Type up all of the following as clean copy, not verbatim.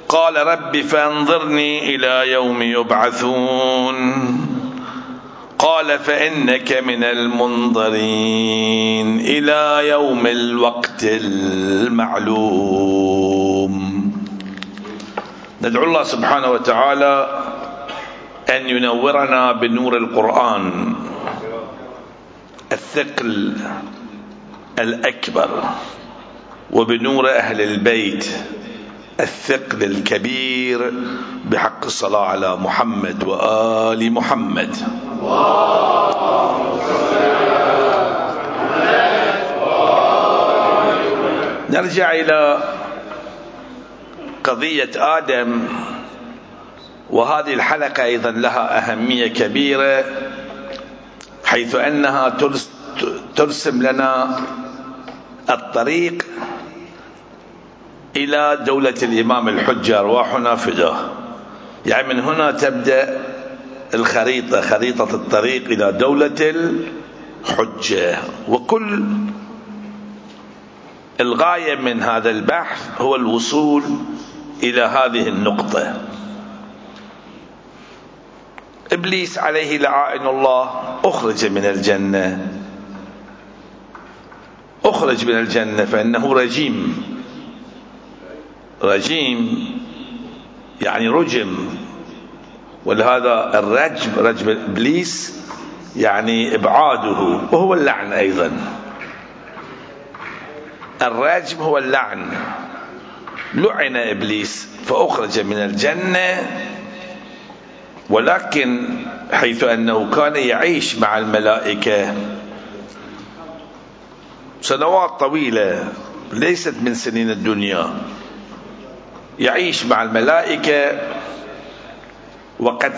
قال رب فانظرني إلى يوم يبعثون قال فإنك من المنظرين إلى يوم الوقت المعلوم. ندعو الله سبحانه وتعالى أن ينورنا بنور القرآن الثقل الأكبر، وبنور أهل البيت الثقل الكبير، بحق الصلاة على محمد وآل محمد. نرجع إلى قضية آدم، وهذه الحلقة أيضا لها أهمية كبيرة، حيث أنها ترسم لنا الطريق إلى دولة الإمام الحجة أرواحنا فداه. يعني من هنا تبدأ الخريطة، خريطة الطريق إلى دولة الحجة، وكل الغاية من هذا البحث هو الوصول إلى هذه النقطة. إبليس عليه لعائن الله أخرج من الجنة، أخرج من الجنة فإنه رجيم. رجيم يعني رجم، ولهذا الرجم، رجم إبليس يعني إبعاده، وهو اللعن أيضا. الرجم هو اللعن. لعن إبليس فأخرج من الجنة، ولكن حيث أنه كان يعيش مع الملائكة سنوات طويلة ليست من سنين الدنيا، يعيش مع الملائكة، وقد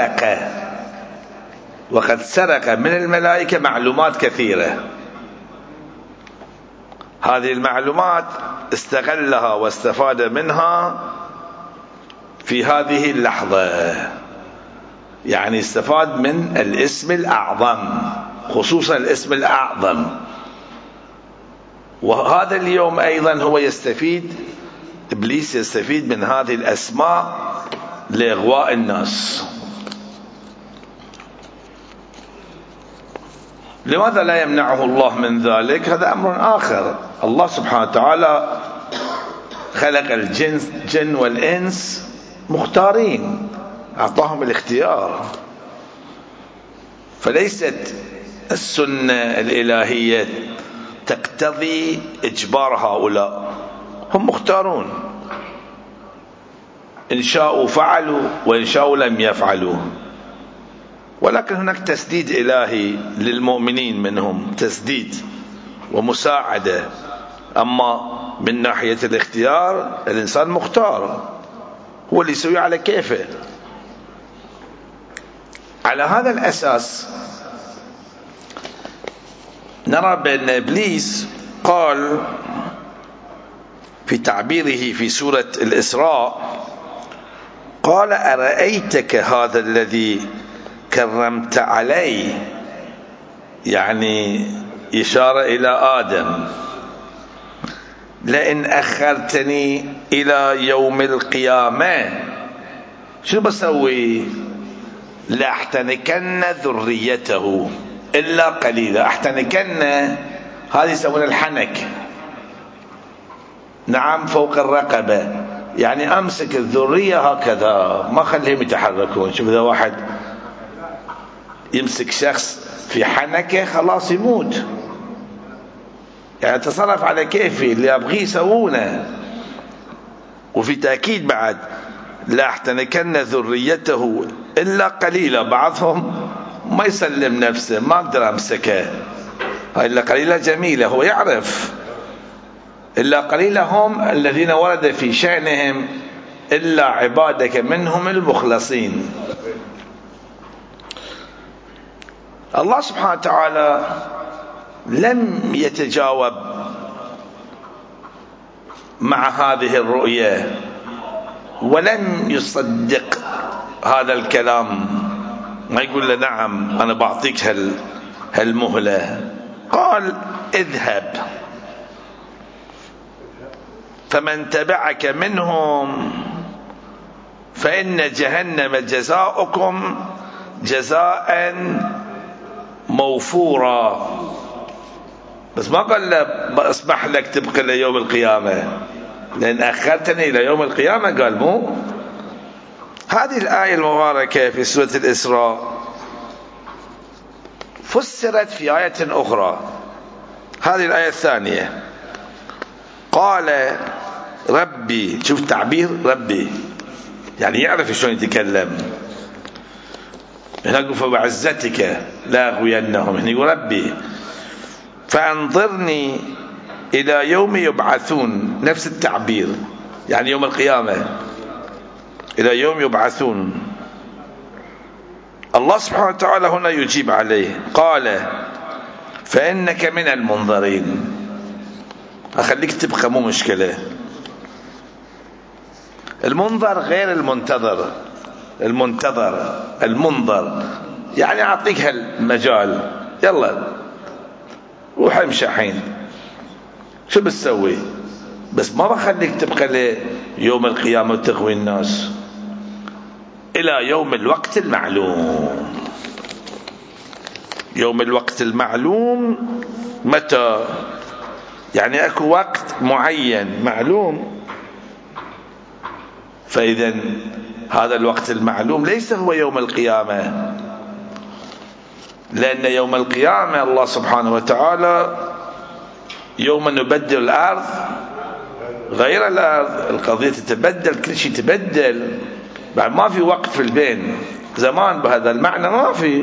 سرق من الملائكة معلومات كثيرة. هذه المعلومات استغلها واستفاد منها في هذه اللحظة. يعني استفاد من الاسم الأعظم، خصوصا الاسم الأعظم. وهذا اليوم أيضا هو يستفيد، إبليس يستفيد من هذه الأسماء لإغواء الناس. لماذا لا يمنعه الله من ذلك؟ هذا أمر آخر. الله سبحانه وتعالى خلق الجن والإنس مختارين، أعطاهم الاختيار، فليست السنة الإلهية تقتضي إجبار هؤلاء، هم مختارون، إن شاءوا فعلوا وإن شاءوا لم يفعلوا. ولكن هناك تسديد إلهي للمؤمنين منهم، تسديد ومساعدة. أما من ناحية الاختيار الإنسان مختار، هو اللي يسوي على كيفه. على هذا الأساس نرى بأن إبليس قال في تعبيره في سورة الإسراء، قال أرأيتك هذا الذي كرمت علي، يعني إشارة إلى آدم، لئن أخرتني إلى يوم القيامة شو بسوي؟ لأحتنكن ذريته إلا قليلا. أحتنكن هذه يسمونها الحنك، نعم، فوق الرقبة، يعني أمسك الذرية هكذا ما خليهم يتحركون. شوف إذا واحد يمسك شخص في حنكه خلاص يموت، يعني تصرف على كيفي، اللي أبغيه يسوونه. وفي تأكيد بعد لا احتنكن ذريته إلا قليلا، بعضهم ما يسلم نفسه، ما أقدر أمسكه، هاي إلا قليلا جميلة، هو يعرف. إلا قليلا هم الذين ورد في شأنهم إلا عبادك منهم المخلصين. الله سبحانه وتعالى لم يتجاوب مع هذه الرؤية، ولم يصدق هذا الكلام، ما يقول له نعم أنا بعطيك هالمهلة. قال اذهب فمن تبعك منهم فإن جهنم جزاؤكم جزاء موفورا. بس ما قال له اسمح لك تبقى ليوم القيامة، لأن أخرتني إلى يوم القيامة، قال مو. هذه الآية المباركة في سورة الإسراء فسرت في آية أخرى. هذه الآية الثانية، قال ربي، شوف تعبير ربي، يعني يعرف شلون يتكلم. هنا يقول فبعزتك لا أغوينهم، هنا يقول ربي فأنظرني إلى يوم يبعثون، نفس التعبير، يعني يوم القيامة، إلى يوم يبعثون. الله سبحانه وتعالى هنا يجيب عليه، قال فإنك من المنظرين. أخليك تبقى مو مشكلة. المنظر غير المنتظر. المنظر يعني أعطيك هالمجال، يلا روح امشي الحين، شو بتسوي؟ بس ما بخليك تبقى ليوم القيامة وتغوي الناس، إلى يوم الوقت المعلوم. يوم الوقت المعلوم متى؟ يعني اكو وقت معين معلوم. فإذا هذا الوقت المعلوم ليس هو يوم القيامة، لأن يوم القيامة الله سبحانه وتعالى يوم نبدل الأرض غير الأرض، القضية تتبدل، كل شيء تبدل، بعد ما في وقت في البين زمان بهذا المعنى ما في.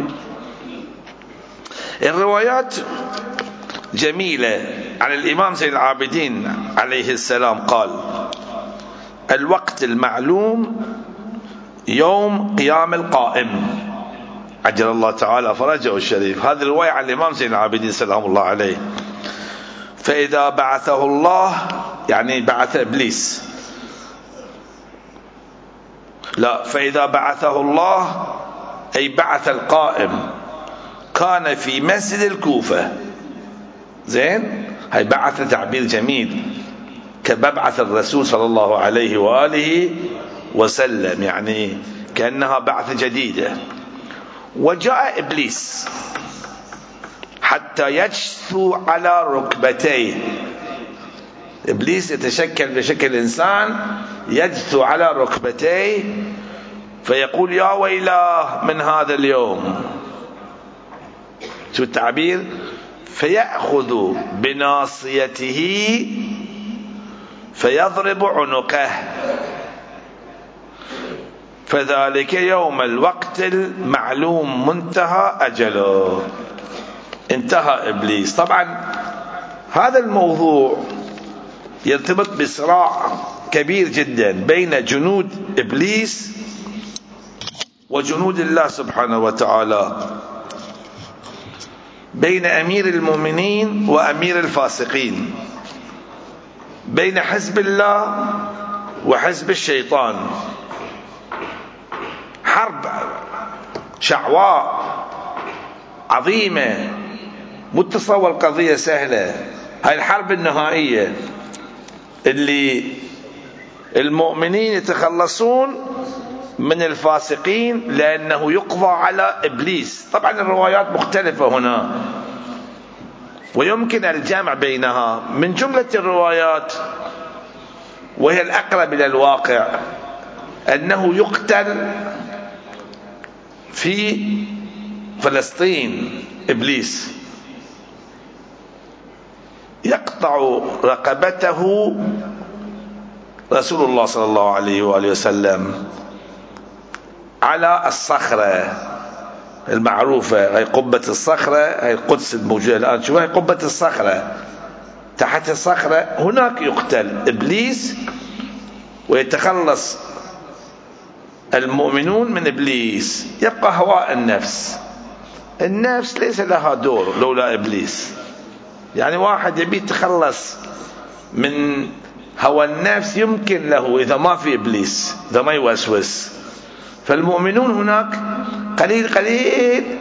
الروايات جميلة عن الإمام زين العابدين عليه السلام قال الوقت المعلوم يوم قيام القائم عجل الله تعالى فرجه الشريف. هذه الرواية عن الإمام زين العابدين سلام الله عليه. فإذا بعثه الله، يعني بعث إبليس، لا، فإذا بعثه الله أي بعث القائم، كان في مسجد الكوفة. زين، هاي بعث تعبير جميل، كببعث الرسول صلى الله عليه وآله وسلم، يعني كأنها بعث جديدة. وجاء إبليس حتى يجثو على ركبتيه. إبليس يتشكل بشكل إنسان، يجثو على ركبتيه فيقول يا ويلاه من هذا اليوم. شو التعبير؟ فيأخذ بناصيته فيضرب عنقه، فذلك يوم الوقت المعلوم منتهى أجله. انتهى إبليس. طبعا هذا الموضوع يرتبط بصراع كبير جدا بين جنود إبليس وجنود الله سبحانه وتعالى، بين أمير المؤمنين وأمير الفاسقين، بين حزب الله وحزب الشيطان. حرب شعواء عظيمة، مو تتصور قضية سهلة. هاي الحرب النهائية اللي المؤمنين يتخلصون من الفاسقين لأنه يقضى على إبليس. طبعا الروايات مختلفة هنا ويمكن الجمع بينها. من جملة الروايات وهي الأقرب إلى الواقع أنه يقتل في فلسطين إبليس، يقطع رقبته رسول الله صلى الله عليه وآله وسلم على الصخرة المعروفة، هي قبة الصخرة، هي القدس الموجودة الآن، شوفوا هي قبة الصخرة، تحت الصخرة هناك يقتل إبليس ويتخلص المؤمنون من إبليس. يبقى هواء النفس. النفس ليس لها دور لولا إبليس. يعني واحد يبي يتخلص من هوى النفس يمكن له إذا ما في إبليس، إذا ما يوسوس. فالمؤمنون هناك قليل قليل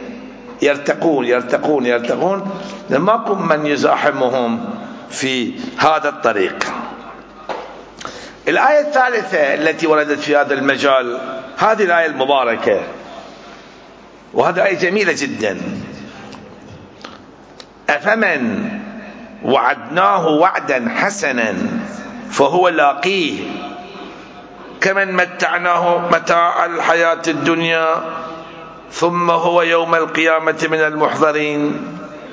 يرتقون لماكن من يزاحمهم في هذا الطريق. الآية الثالثة التي وردت في هذا المجال هذه الآية المباركة، وهذه آية جميلة جدا: أفمن وعدناه وعدا حسنا فهو لاقيه كمن متعناه متاع الحياة الدنيا ثم هو يوم القيامة من المحضرين.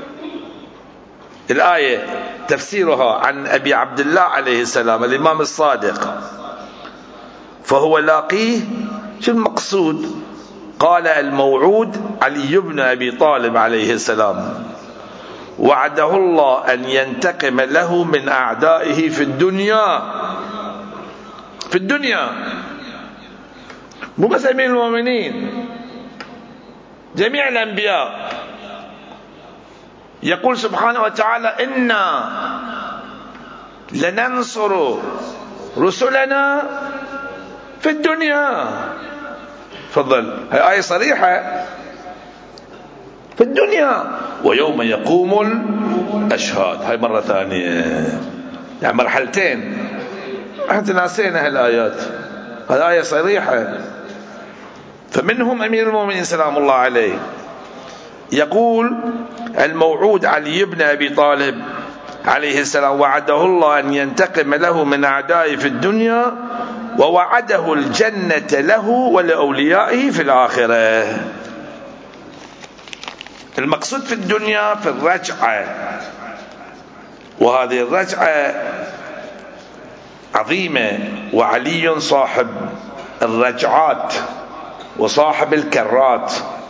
الآية تفسيرها عن أبي عبد الله عليه السلام الإمام الصادق: فهو لاقيه، شو المقصود؟ قال: الموعود علي بن أبي طالب عليه السلام، وعده الله أن ينتقم له من أعدائه في الدنيا، في الدنيا، مو بس أمير المؤمنين، جميع الأنبياء. يقول سبحانه وتعالى: إنا لننصر رسلنا في الدنيا. تفضل، هي آية صريحة، في الدنيا ويوم يقوم الأشهاد. هاي مرة ثانية، يعني مرحلتين، احنا ناسينا هالآيات. هذه آية صريحة. فمنهم أمير المؤمنين سلام الله عليه يقول: الموعود علي بن أبي طالب عليه السلام، وعده الله أن ينتقم له من أعدائه في الدنيا، ووعده الجنة له ولأوليائه في الآخرة. المقصود في الدنيا في الرجعة، وهذه الرجعة عظيمة، وعلي صاحب الرجعات وصاحب الكرات.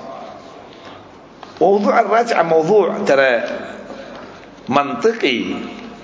موضوع الرجعة موضوع ترى منطقي.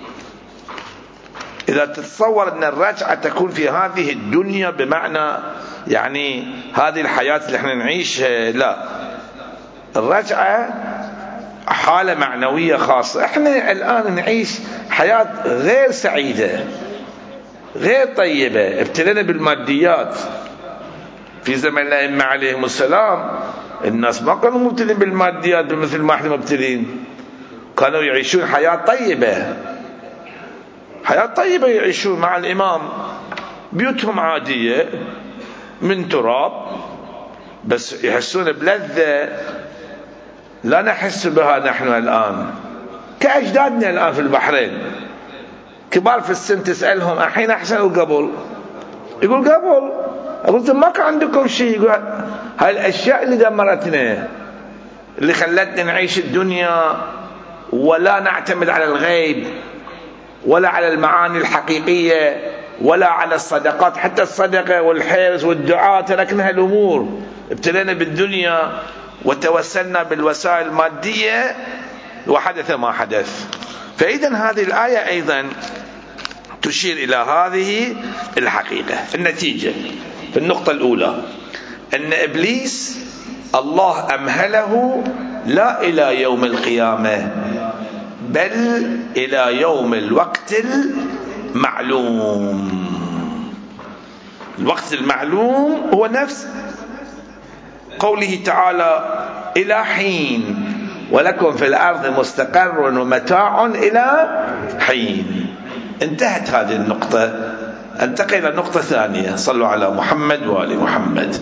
إذا تتصور أن الرجعة تكون في هذه الدنيا بمعنى يعني هذه الحياة اللي احنا نعيشها، لا، الرجعة حالة معنوية خاصة. احنا الآن نعيش حياة غير سعيدة، غير طيبة، ابتلينا بالماديات. في زمن الأئمة عليهم السلام الناس ما كانوا مبتلين بالماديات مثل ما احنا مبتلين، كانوا يعيشون حياة طيبة، حياة طيبة يعيشون مع الإمام، بيوتهم عادية من تراب، بس يحسون بلذة لا نحس بها نحن الآن، كأجدادنا الآن في البحرين كبار في السن، تسألهم الحين أحسن قبل؟ يقول قبل. قلت ما كان عندكم شيء. يقول هاي الأشياء اللي دمرتنا، اللي خلتنا نعيش الدنيا ولا نعتمد على الغيب ولا على المعاني الحقيقية ولا على الصدقات. حتى الصدقة والحرص والدعاء تركنا هالأمور، ابتلينا بالدنيا وتوسلنا بالوسائل المادية وحدث ما حدث. فإذا هذه الآية أيضا تشير إلى هذه الحقيقة. النتيجة في النقطة الأولى أن إبليس الله أمهله لا إلى يوم القيامة بل إلى يوم الوقت المعلوم. الوقت المعلوم هو نفس قوله تعالى: إلى حين ولكم في الأرض مستقر ومتاع إلى حين. انتهت هذه النقطة. انتقل إلى نقطة ثانية. صلوا على محمد وآل محمد.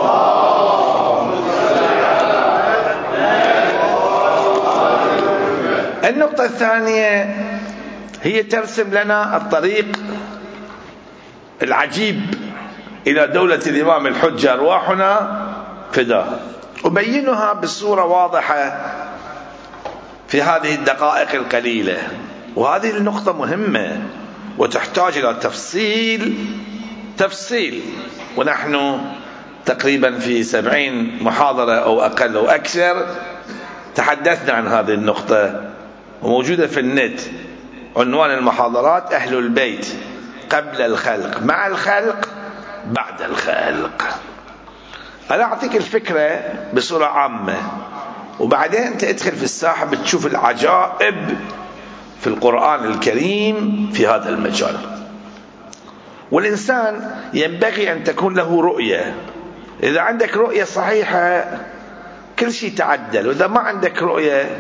النقطة الثانية هي ترسم لنا الطريق العجيب إلى دولة الإمام الحجة أرواحنا فداه، أبينها بصورة واضحة في هذه الدقائق القليلة. وهذه النقطة مهمة وتحتاج إلى تفصيل، ونحن تقريبا في 70 محاضرة أو أقل أو أكثر تحدثنا عن هذه النقطة، وموجودة في النت. عنوان المحاضرات: أهل البيت قبل الخلق، مع الخلق، بعد الخلق. أنا أعطيك الفكرة بصورة عامة، وبعدين أنت ادخل في الساحة بتشوف العجائب في القرآن الكريم في هذا المجال. والإنسان ينبغي أن تكون له رؤية. إذا عندك رؤية صحيحة كل شيء تعدل، وإذا ما عندك رؤية،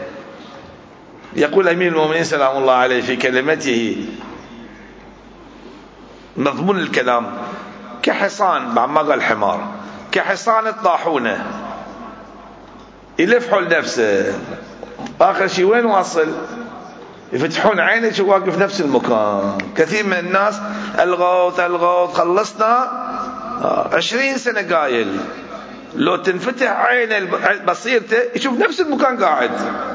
يقول أمير المؤمنين سلام الله عليه في كلمته: مضمون الكلام كحصان، بعد ما قال حمار، كحصان الطاحونة يلف حول نفسه، آخر شيء وين واصل؟ يفتحون عينك وواقف نفس المكان. كثير من الناس الغوث الغوث، خلصنا 20 سنة قايل، لو تنفتح عينه بصيرته يشوف نفس المكان قاعد.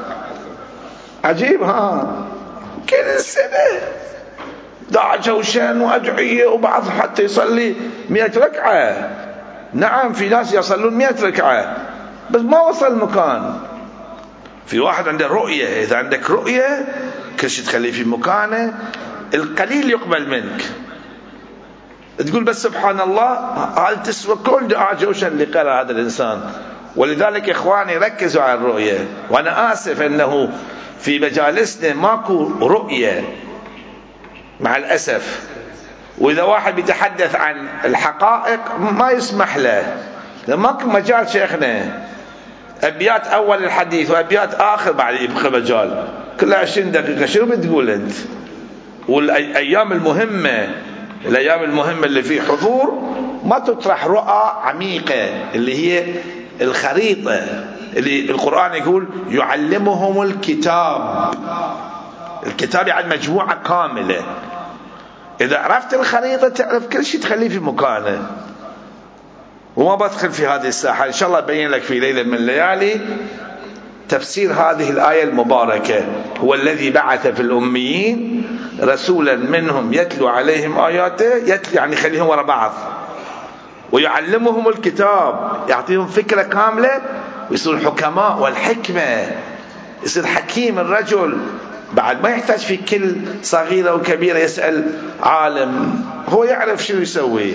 عجيب ها، كل سنة دعاء جوشن وأدعية، وبعض حتى يصلي 100 ركعة. نعم في ناس يصلون 100 ركعة بس ما وصل المكان. في واحد عنده رؤية، إذا عندك رؤية كل شيء تخليه في مكانه، القليل يقبل منك. تقول بس سبحان الله، هل تسوى كل دعاء جوشن اللي قرأ هذا الإنسان؟ ولذلك إخواني ركزوا على الرؤية. وأنا آسف أنه في مجالسنا ماكو رؤية مع الأسف. وإذا واحد بيتحدث عن الحقائق ما يسمح له، ماكو مجال شيخنا. أبيات أول الحديث وأبيات آخر بعد يبقى مجال، كل 20 دقيقة شنو بتقول أنت؟ والأيام المهمة، الأيام المهمة اللي فيه حضور ما تطرح رؤى عميقة اللي هي الخريطة اللي القرآن يقول يعلمهم الكتاب. الكتاب يعني مجموعة كاملة. إذا عرفت الخريطة تعرف كل شيء تخليه في مكانه. وما بدخل في هذه الساحة، إن شاء الله أبين لك في ليلة من الليالي تفسير هذه الآية المباركة. هو الذي بعث في الأميين رسولا منهم يتلو عليهم آياته، يتلو يعني يخليهم وراء بعض، ويعلمهم الكتاب، يعطيهم فكرة كاملة ويصير حكماء. والحكمة يصير حكيم الرجل، بعد ما يحتاج في كل صغيرة وكبيرة يسأل عالم، هو يعرف شو يسوي.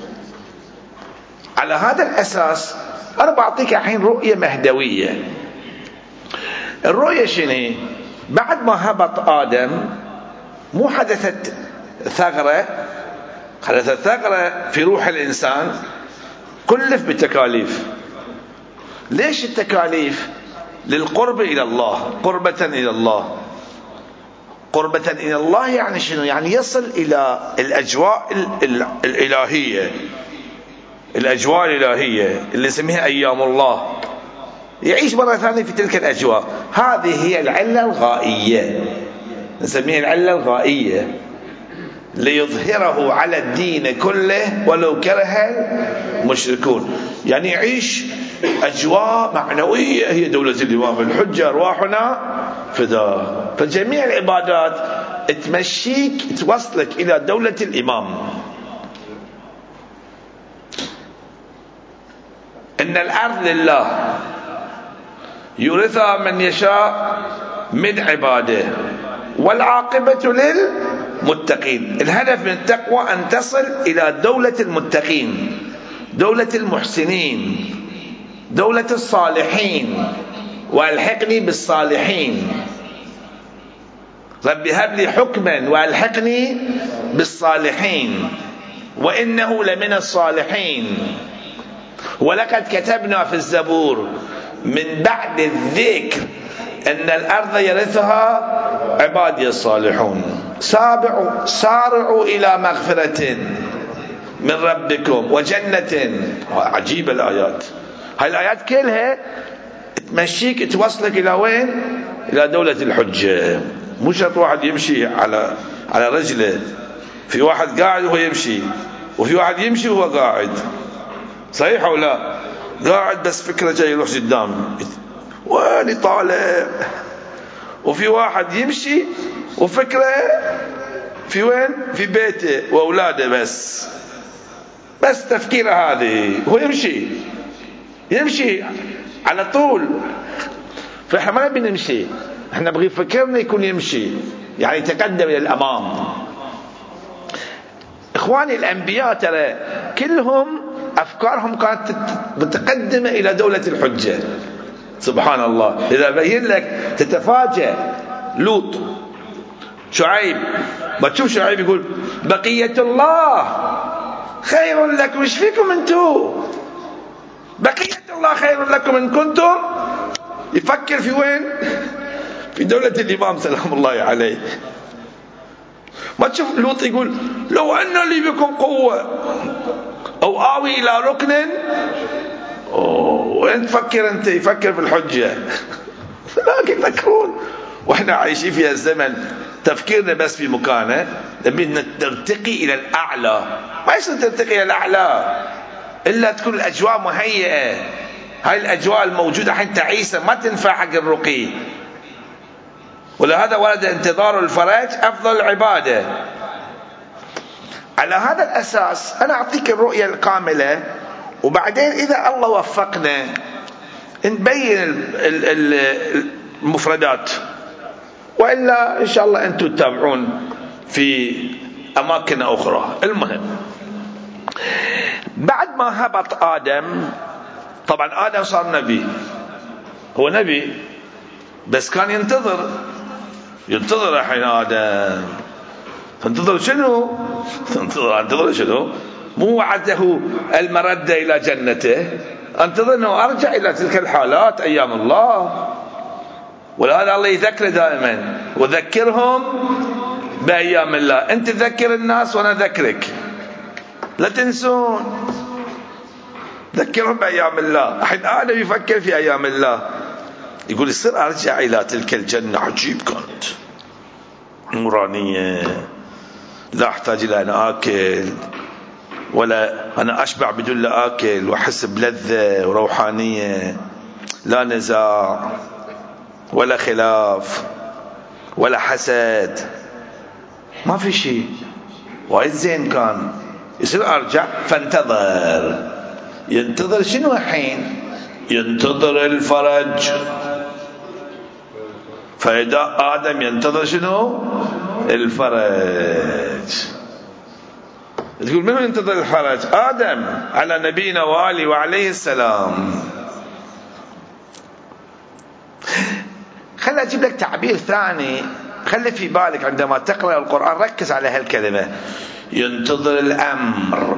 على هذا الأساس أنا بعطيك الحين رؤية مهدوية. الرؤية شنو؟ بعد ما هبط آدم مو حدثت ثغرة، حدثت ثغرة في روح الإنسان، كلف بالتكاليف. ليش التكاليف؟ للقرب إلى الله، قربة إلى الله. قربة إلى الله يعني شنو؟ يعني يصل إلى الأجواء الإلهية، الأجواء الإلهية اللي نسميها أيام الله، يعيش مرة ثانية في تلك الأجواء. هذه هي العلة الغائية، نسميها العلة الغائية، ليظهره على الدين كله ولو كره المشركون. يعني يعيش أجواء معنوية، هي دولة الإمام الحجة، أرواحنا فداء. فجميع العبادات تمشيك توصلك إلى دولة الإمام. إن الأرض لله يورثها من يشاء من عباده والعاقبة للمتقين. الهدف من التقوى أن تصل إلى دولة المتقين، دولة المحسنين، دولة الصالحين. وألحقني بالصالحين، رب هب لي حكما وألحقني بالصالحين وإنه لمن الصالحين. ولقد كتبنا في الزبور من بعد الذكر أن الأرض يرثها عبادي الصالحون. سارعوا إلى مغفرة من ربكم وجنة. عجيب الآيات، هاي الآيات كلها تمشيك توصلك إلى وين؟ إلى دولة الحجة. مو شرط واحد يمشي على رجله، في واحد قاعد وهو يمشي، وفي واحد يمشي وهو قاعد، صحيح أو لا؟ قاعد بس فكرة جاي يروح قدام وين طالع، وفي واحد يمشي وفكرة في وين؟ في بيته وأولاده، بس تفكيره هذه، هو يمشي على طول. فإحنا ما نبي نمشي، إحنا نبغي فكرنا يكون يمشي، يعني يتقدم إلى الأمام. إخواني الأنبياء ترى كلهم أفكارهم كانت متقدمة إلى دولة الحجة. سبحان الله، إذا بين لك تتفاجأ. لوط، شعيب، ما تشوف شعيب يقول بقية الله خير لكم، ايش فيكم انتو؟ بقية الله خير لكم إن كنتم. يفكر في وين؟ في دولة الإمام سلام الله عليه. ما تشوف لوط يقول لو أن لي بكم قوة أو آوي إلى ركن. وين تفكر أنت؟ يفكر في الحجة. لكن تذكرون وإحنا عايشين في الزمن تفكيرنا بس في مكانه، نبي نرتقي إلى الأعلى. ما يصير ترتقي إلى الأعلى إلا تكون الأجواء مهيئة. هاي الأجواء الموجودة حتى عيسى ما تنفع حق الرقي، ولهذا ورد انتظار الفرج أفضل العبادة. على هذا الأساس أنا أعطيك الرؤية الكاملة، وبعدين إذا الله وفقنا نبين المفردات، وإلا إن شاء الله أنتم تتابعون في أماكن أخرى. المهم بعد ما هبط آدم، طبعا آدم صار نبي، هو نبي بس كان ينتظر الحين آدم. تنتظر شنو؟ انتظر شنو؟ مو وعده المردة إلى جنته، انتظر أنه أرجع إلى تلك الحالات أيام الله. ولهذا الله يذكر دائما وذكرهم بأيام الله. أنت تذكر الناس وأنا أذكرك، لا تنسون، ذكرهم بأيام الله. الحين آدم يفكر في أيام الله، يقول يصير أرجع إلى تلك الجنة عجيب كانت نورانية، لا أحتاج إلى أن آكل، ولا أنا أشبع بدون لا آكل، وأحس بلذة وروحانية، لا نزاع ولا خلاف ولا حسد، ما في شيء، وايد زين كان. يصير أرجع فانتظر. ينتظر شنو الحين؟ ينتظر الفرج. فإذا آدم ينتظر شنو؟ الفرج. تقول منو ينتظر الفرج؟ آدم على نبينا وآله وعليه السلام. خلي أجيب لك تعبير ثاني، خلي في بالك عندما تقرأ القرآن ركز على هالكلمة، ينتظر الأمر.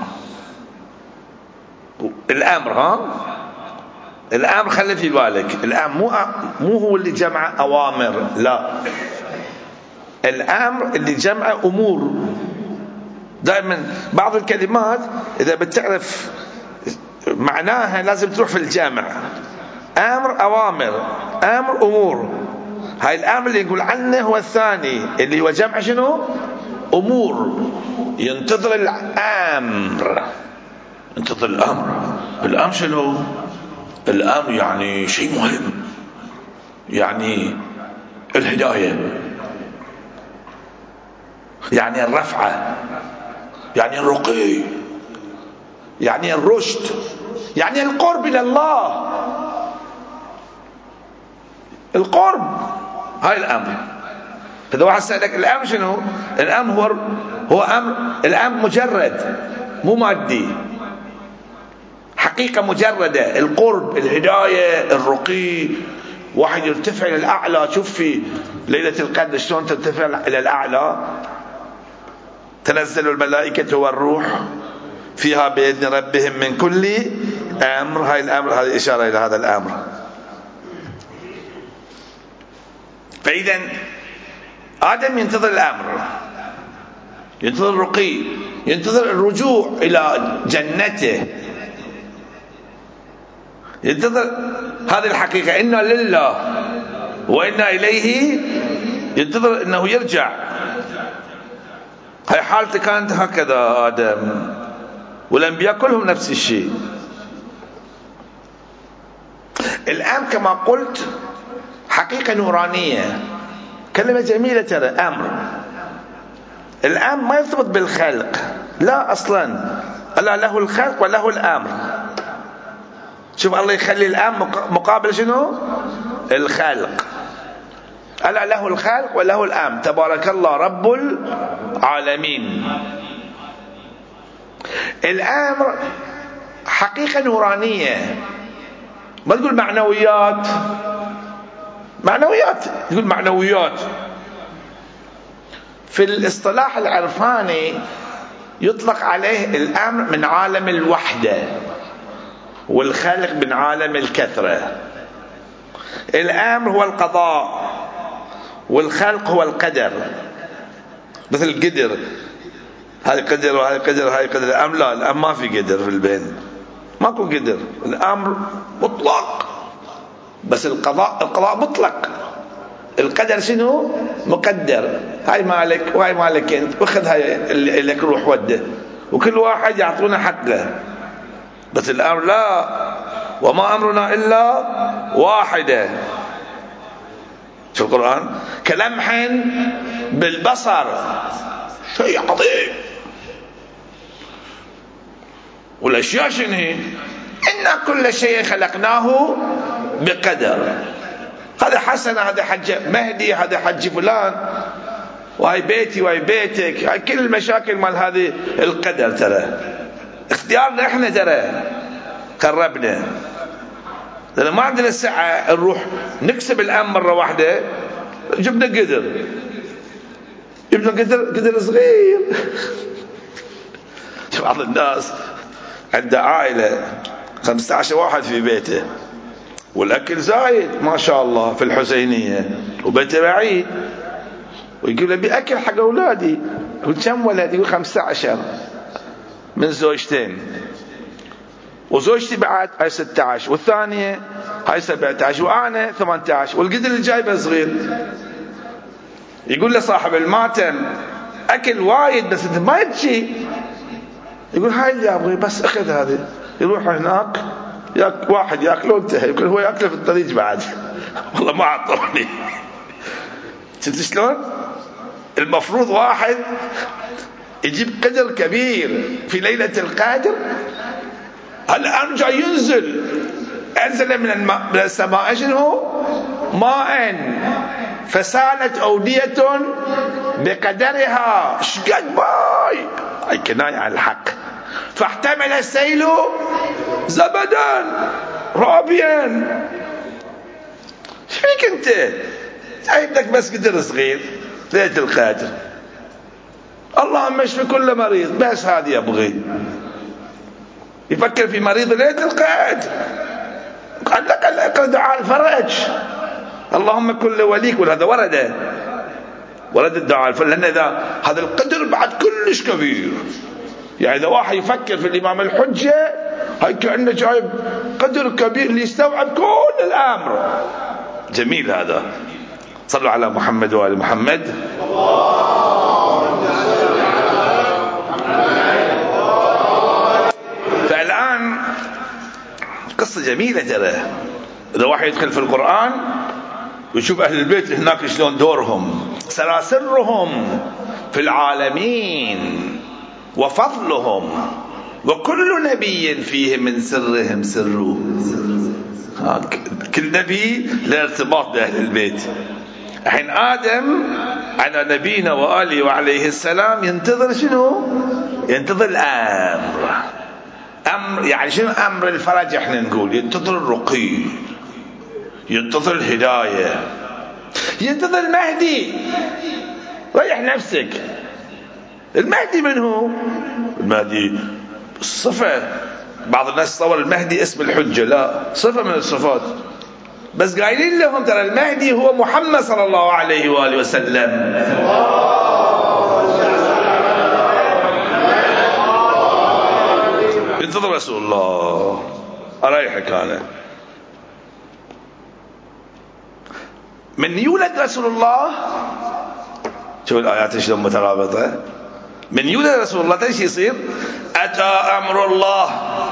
الأمر، الأمر خلي في بالك، الأمر مو هو اللي جمع أوامر، لا، الأمر اللي جمع أمور. دائما بعض الكلمات إذا بتعرف معناها لازم تروح في الجامع. أمر أوامر، أمر أمور. هاي الأمر اللي يقول عنه هو الثاني اللي هو جمع شنو؟ أمور. ينتظر الأمر، ينتظر الأمر. الأمر شنو؟ الأمر يعني شيء مهم، يعني الهداية، يعني الرفعة، يعني الرقي، يعني الرشد، يعني القرب إلى الله. القرب، هاي الأمر. فإذا واحد سألك الأمر شنو؟ الأمر هو أمر، الأمر مجرد مو مادي، حقيقة مجردة، القرب، الهداية، الرقي. واحد يرتفع إلى الأعلى. شوف في ليلة القدر شلون ترتفع إلى الأعلى، تنزل الملائكة والروح فيها بإذن ربهم من كل أمر. هاي الأمر، هذه إشارة إلى هذا الأمر. فإذا آدم ينتظر الأمر، ينتظر الرقي، ينتظر الرجوع إلى جنته، ينتظر هذه الحقيقة، إنا لله وإنا إليه، ينتظر أنه يرجع. هاي حالته كانت هكذا آدم، والأنبياء كلهم نفس الشيء. الآن كما قلت حقيقة نورانية، كلمة جميلة ترى، أمر. الأمر ما يرتبط بالخلق، لا أصلا، ألا له الخلق وله الأمر. شوف الله يخلي الأمر مقابل شنو؟ الخلق. ألا له الخلق وله الأمر، تبارك الله رب العالمين. الأمر حقيقة نورانية، ما تقول معنويات، معنويات تقول معنويات. في الاصطلاح العرفاني يطلق عليه الأمر من عالم الوحدة، والخلق من عالم الكثرة. الأمر هو القضاء، والخلق هو القدر. مثل القدر، هاي قدر وهاي قدر هاي قدر. الأمر لا، الأمر ما في قدر في البين، ماكو قدر، الأمر مطلق، بس القضاء مطلق. القدر شنو؟ مقدر، هاي مالك وهاي مالك انت، واخذ هاي اللي لك روح وده، وكل واحد يعطونا حقه. بس الأمر لا، وما أمرنا إلا واحدة. في القرآن كلمح بالبصر، شيء عظيم. والأشياء شنو هي؟ إن كل شيء خلقناه بقدر. هذا حسن، هذا حج مهدي، هذا حج فلان، وهي بيتي وهي بيتك، هاي كل المشاكل مال هذه القدر. ترى اختيارنا احنا، ترى قربنا، لأن ما عندنا السعة نروح نكسب الأمر مرة واحدة. جبنا قدر صغير. بعض الناس عنده عائلة 15 واحد في بيته، والأكل زايد ما شاء الله في الحسينية، وبيته بعيد، ويقول أبي أكل حق أولادي. يقول كم ولد؟ يقول 15 من زوجتين، وزوجتي بعد هاي 16، والثانية هاي 17، وأنا 18، والقدر اللي جايبه صغير. يقول له صاحب الماتم أكل وايد بس أنت ما يبكي. يقول هاي اللي أبغي، بس أخذ هذه. يروح هناك واحد يأكله وانتهى. يقول هو يأكله في الطريق بعد. والله ما عطوني. شفت شلون؟ المفروض واحد يجيب قدر كبير في ليلة القدر. الآن جاي ينزل، أنزل من السماء شنو؟ ماء فسالت أودية بقدرها. شقد ماي، هاي كناية عن الحق. فاحتمل السيل زبدا رابيا. ايش فيك انت؟ جايب لك بس قدر صغير ليلة القدر. اللهم اشفي كل مريض، بس هذه يبغي يفكر في مريض ليلة القدر. قال لك دعاء الفرج، اللهم كل وليك. وهذا ورد الدعاء الفرج، لأن هذا القدر بعد كلش كبير. يعني إذا واحد يفكر في الإمام الحجة، هاي كأنه جايب قدر كبير ليستوعب كل الأمر. جميل هذا. صلوا على محمد وآل محمد. فالآن قصة جميلة ترى. إذا واحد يدخل في القرآن ويشوف أهل البيت هناك شلون دورهم، سلاسلهم في العالمين، وفضلهم، وكل نبي فيه من سرهم سره. كل نبي له ارتباط بأهل البيت. الحين آدم على نبينا وآله وعليه السلام ينتظر شنو؟ ينتظر الأمر. أمر يعني شنو؟ أمر الفرج. احنا نقول ينتظر الرقي، ينتظر الهداية، ينتظر المهدي. ريح نفسك. المهدي من هو؟ المهدي الصفة. بعض الناس تصور المهدي اسم الحجة، لا، صفة من الصفات. بس قايلين لهم ترى المهدي هو محمد صلى الله عليه وآله وسلم. ينتظر رسول الله. أريحك أنا. من يولد رسول الله، شوف الآيات شلون مترابطة. من يولد رسول الله ايش يصير؟ أتى أمر الله.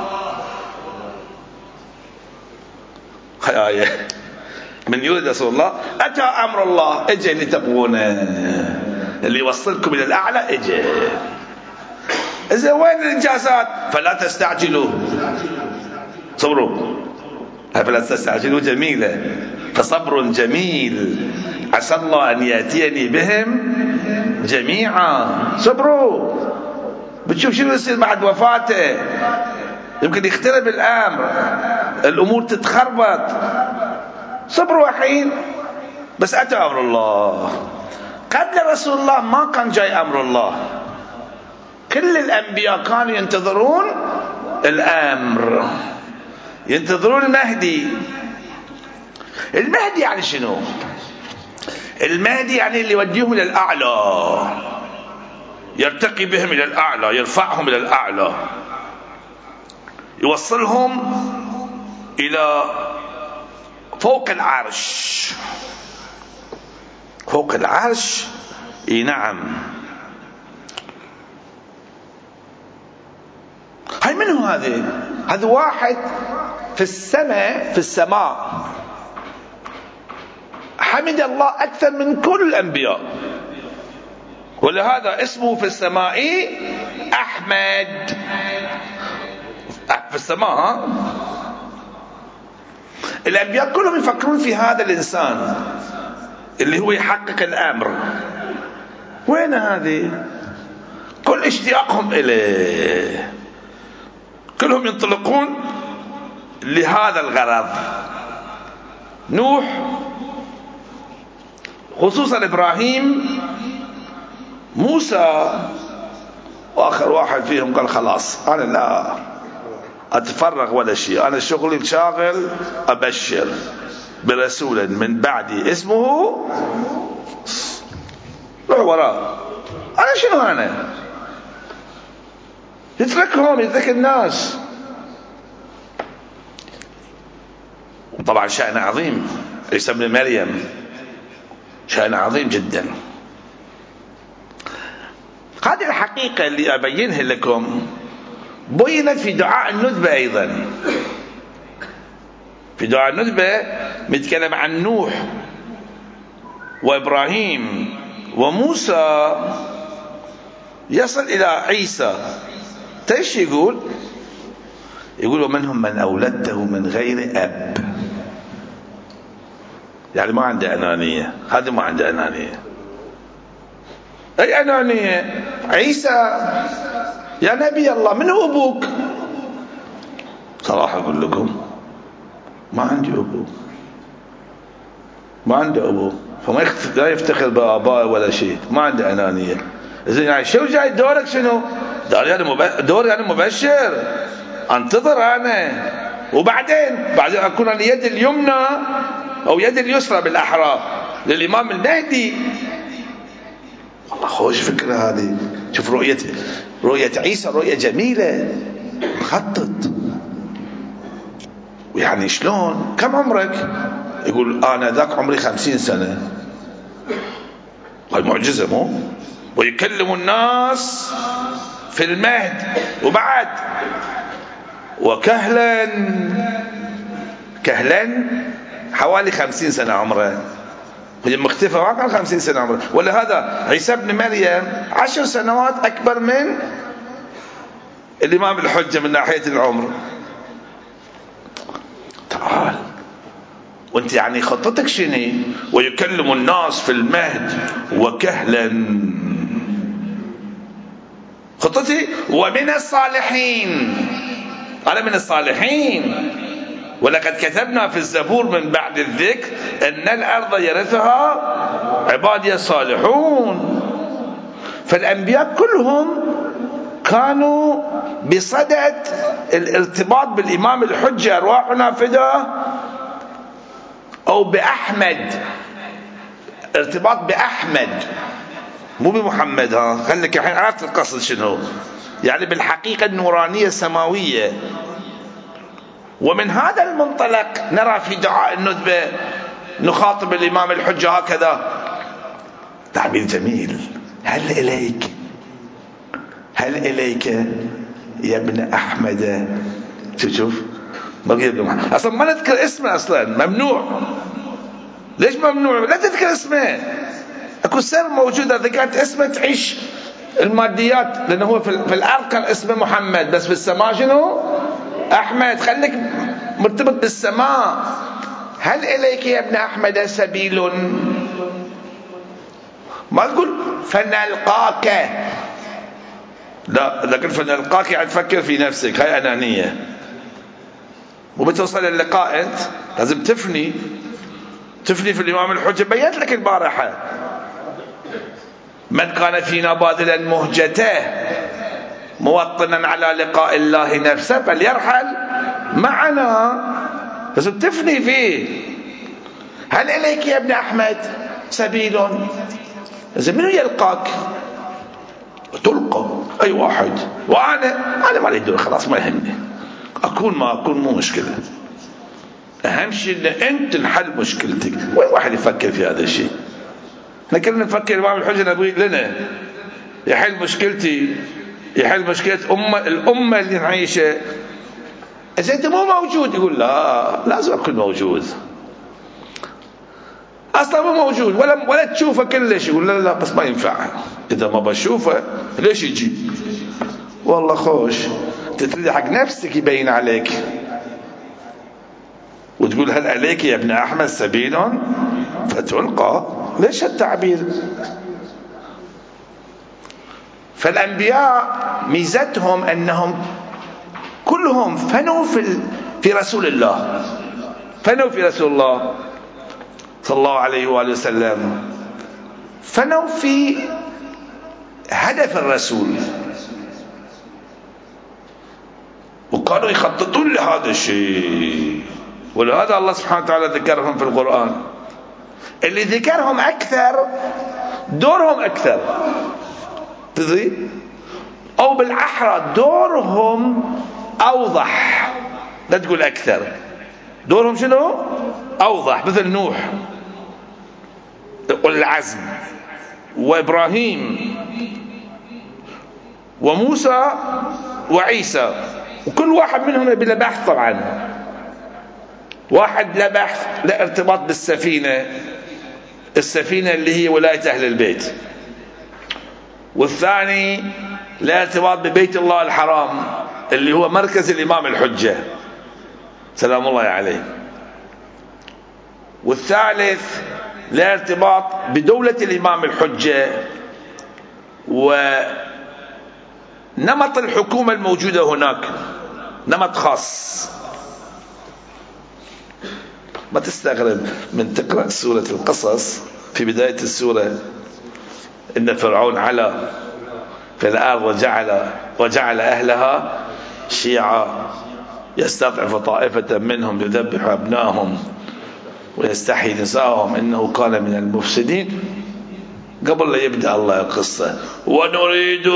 هاي آية. من يولد رسول الله أتى أمر الله. اجي اللي تبغونه، اللي يوصلكم إلى الأعلى اجي. إذا وين الإنجازات؟ فلا تستعجلوا، صبروا. فلا تستعجلوا جميلة، فصبر جميل عسى الله أن يأتيني بهم جميعا. صبروا. بتشوف شنو يصير بعد وفاته. يمكن يخترب الأمر، الأمور تتخربط. صبروا الحين. بس أتى أمر الله. قبل رسول الله ما كان جاي أمر الله. كل الأنبياء كانوا ينتظرون الأمر، ينتظرون المهدي. المهدي يعني شنو؟ المهدي يعني اللي يوديهم للأعلى. يرتقي بهم إلى الأعلى، يرفعهم إلى الأعلى، يوصلهم إلى فوق العرش. فوق العرش، اي نعم. هاي منو هذا واحد في السماء حمد الله أكثر من كل الأنبياء، ولهذا اسمه في السماء أحمد. في السماء الأنبياء كلهم يفكرون في هذا الإنسان اللي هو يحقق الأمر. وين هذه؟ كل اشتياقهم إليه، كلهم ينطلقون لهذا الغرض. نوح خصوصا، إبراهيم، موسى، وآخر واحد فيهم قال خلاص أنا لا أتفرغ ولا شيء، أنا شغلي شاغل أبشر برسول من بعدي اسمه، روح وراه. أنا شنو أنا؟ يتركهم، يترك الناس. طبعا شأن عظيم عيسى ابن مريم، شأن عظيم جدا. هذه الحقيقة اللي أبينها لكم بينت في دعاء الندبة أيضا. في دعاء الندبة نتكلم عن نوح وإبراهيم وموسى، يصل إلى عيسى. ايش يقول؟ يقول ومنهم من أولدته من غير أب. يعني ما عنده أنانية، هذا ما عنده أنانية. أي أنانية؟ عيسى يا نبي الله من هو أبوك؟ صراحة أقول لكم ما عندي أبو، ما عنده أبو، فما لا يفتخر بآبائه ولا شيء، ما عنده أنانية. زين يعني شو جاي دورك؟ شنو دوري؟ أنا مبشر، أنتظر أنا، وبعدين أكون اليد اليمنى أو يد اليسرى بالأحرى للإمام المهدي. والله خوش فكرة هذه. شوف رؤية عيسى، رؤية جميلة، مخطط. ويعني شلون؟ كم عمرك؟ يقول أنا ذاك عمري 50 سنة. هاي معجزة مو؟ ويكلم الناس في المهد، وبعد وكهلا حوالي 50 سنة عمره، مختفى ما كان 50 سنة عمره. ولا هذا عيسى ابن مريم 10 سنوات أكبر من الإمام الحجة من ناحية العمر. تعال وانت يعني خطتك شنو؟ ويكلم الناس في المهد وكهلا. خطتي ومن الصالحين، أنا من الصالحين. ولقد كتبنا في الزبور من بعد الذكر أن الأرض يرثها عبادي الصالحون. فالأنبياء كلهم كانوا بصدد الارتباط بالإمام الحجة أرواحنا فداه، أو بأحمد، ارتباط بأحمد مو بمحمد. خليك الحين عرفت القصد شنو يعني، بالحقيقة النورانية السماوية. ومن هذا المنطلق نرى في دعاء الندبة نخاطب الإمام الحجة هكذا تعبير جميل: هل إليك يا ابن أحمد. شوف أصلا ما نذكر اسمه، أصلا ممنوع. ليش ممنوع؟ لا تذكر اسمه. اكو سر موجودة، إذا كانت اسمه تعيش الماديات، لأنه هو في الأرض كان اسمه محمد، بس في السماء شنو؟ أحمد. خليك مرتبط بالسماء. هل إليك يا ابن أحمد سبيل؟ ما تقول فنلقاك، لا، لكن فنلقاك يعني تفكر في نفسك، هاي أنانية. وبتوصل اللقاء أنت لازم تفني في الإمام الحجة. بيّنت لك البارحة: من كان فينا باذلا مهجته موطنا على لقاء الله نفسه فليرحل معنا. لازم تفني فيه. هل إليك يا ابن أحمد سبيل؟ لازم منو يلقاك؟ تلقى أي واحد، وأنا ما لي دور، خلاص ما يهمني، أكون ما أكون مو مشكلة، أهم شيء أن أنت تنحل مشكلتك. وين واحد يفكر في هذا الشيء؟ احنا كلنا نفكر الإمام الحجة نبغي لنا يحل مشكلتي، يحل مشكلة الأمة اللي نعيشها. إذا أنت مو موجود يقول لا لازم أكون موجود، أصلا مو موجود ولا تشوفه كلش، يقول لا بس ما ينفع، إذا ما بشوفه ليش يجي؟ والله خوش أنت تريد حق نفسك يبين عليك وتقول هل عليك يا ابن أحمد سبيل فتلقى؟ ليش التعبير؟ فالأنبياء ميزتهم أنهم كلهم فنوا في رسول الله، فنوا في رسول الله صلى الله عليه وآله وسلم، فنوا في هدف الرسول، وكانوا يخططون لهذا الشيء. ولهذا الله سبحانه وتعالى ذكرهم في القرآن. اللي ذكرهم أكثر دورهم أكثر، تدري؟ أو بالأحرى دورهم أوضح، لا تقول أكثر، دورهم شنو؟ أوضح. مثل نوح والعزم، وإبراهيم، وموسى، وعيسى، وكل واحد منهم بلا بحث. طبعا واحد لا بحث، لا ارتباط بالسفينة، السفينة اللي هي ولاية أهل البيت، والثاني لا ارتباط ببيت الله الحرام اللي هو مركز الإمام الحجة سلام الله عليه، والثالث لا ارتباط بدولة الإمام الحجة ونمط الحكومة الموجودة هناك، نمط خاص. ما تستغرب من تقرأ سورة القصص في بداية السورة إن فرعون علا في الأرض وجعل أهلها شيعا يستضعف طائفة منهم يذبح أبنائهم ويستحيي نساءهم إنه كان من المفسدين. قبل لا يبدأ الله القصة ونريد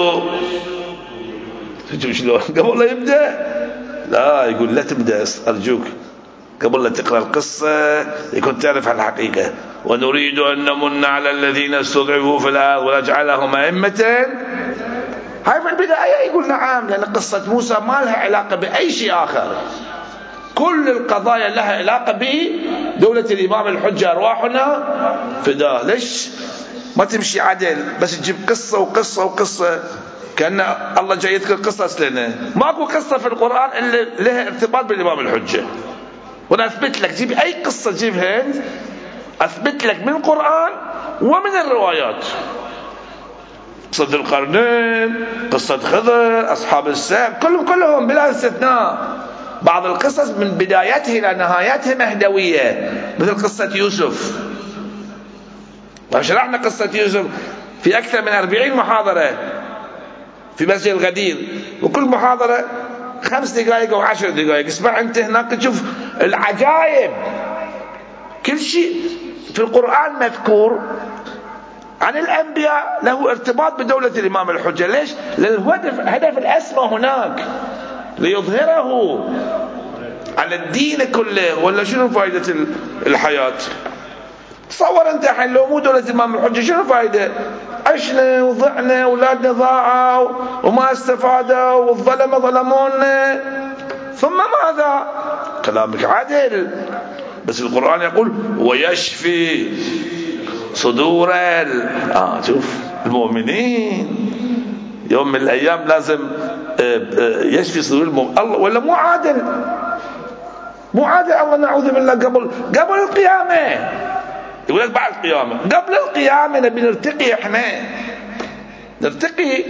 شلون قبل لا يبدأ، لا يقول لا تبدأ أرجوك، قبل لا تقرأ القصة يكون تعرف الحقيقة. ونريد أن نمن على الذين استضعفوا في الأرض ونجعلهم أئمة. هاي في البداية يقول نعم، لأن قصة موسى ما لها علاقة بأي شيء آخر، كل القضايا لها علاقة بدولة الإمام الحجة، أرواحنا فداه. ليش ما تمشي عدل بس تجيب قصة وقصة وقصة كأن الله جاي يذكر قصص لنا؟ ماكو قصة في القرآن اللي لها ارتباط بالإمام الحجة. وانا اثبت لك، جيب اي قصة جيبها اثبت لك من القرآن ومن الروايات، قصة ذو القرنين، قصة خضر، اصحاب السبت، كلهم بلا استثناء. بعض القصص من بدايتها الى نهايتها مهدوية، مثل قصة يوسف. وشرحنا قصة يوسف في اكثر من 40 محاضرة في مسجد الغدير، وكل محاضرة 5 دقائق أو 10 دقائق. اسمع أنت هناك تشوف العجائب. كل شيء في القرآن مذكور عن الأنبياء له ارتباط بدولة الإمام الحجة. ليش؟ لأن هدف الأسمى هناك ليظهره على الدين كله، ولا شنو فائدة الحياة؟ تصور أنت الحين لو مو دولة الإمام الحجة شنو فائدة؟ عشنا وضعنا، أولادنا ضاعوا وما استفادوا، والظلمة ظلمونا، ثم ماذا؟ كلامك عادل، بس القرآن يقول ويشفي صدور شوف المؤمنين يوم من الأيام لازم يشفي صدور المؤمنين. الله ولا مو عادل؟ مو عادل الله نعوذ بالله. قبل القيامة يقول لك بعد القيامة، قبل القيامة نبي نرتقي، احنا نرتقي.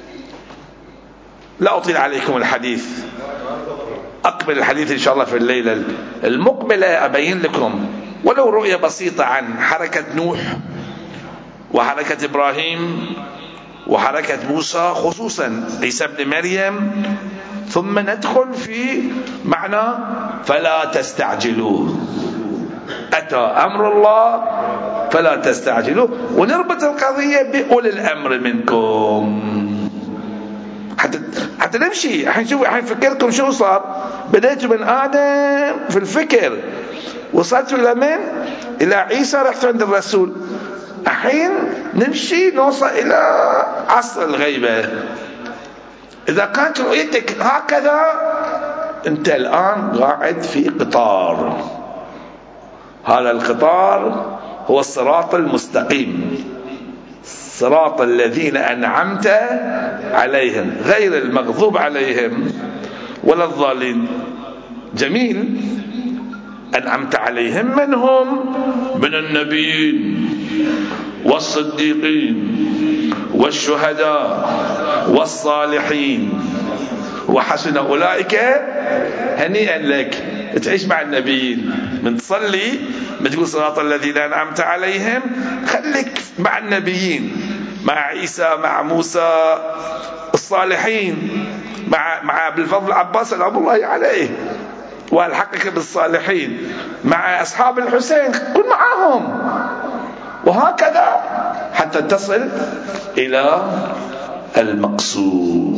لا أطيل عليكم الحديث، أقبل الحديث إن شاء الله في الليلة المقبلة أبين لكم ولو رؤية بسيطة عن حركة نوح وحركة إبراهيم وحركة موسى، خصوصا عيسى ابن مريم، ثم ندخل في معنى فلا تستعجلوه، أتى أمر الله فلا تستعجلوه، ونربط القضية بأولي الأمر منكم. حتى نمشي. حنشوف، حنفكركم شو صار. بديتوا من آدم في الفكر، وصلتوا إلى من؟ إلى عيسى، رحتوا عند الرسول. الحين نمشي نوصل إلى عصر الغيبة. إذا كانت رؤيتك هكذا، أنت الآن قاعد في قطار. هذا القطار هو الصراط المستقيم، صراط الذين أنعمت عليهم غير المغضوب عليهم ولا الضالين. جميل. أنعمت عليهم من هم؟ من النبيين والصديقين والشهداء والصالحين وحسن أولئك هنيئا لك. تعيش مع النبيين، من تصلي بتقول صراط الذين أنعمت عليهم، خليك مع النبيين، مع عيسى، مع موسى، الصالحين، مع أبي الفضل العباس سلام الله عليه، والحقك بالصالحين، مع أصحاب الحسين كن معهم، وهكذا حتى تصل إلى المقصود.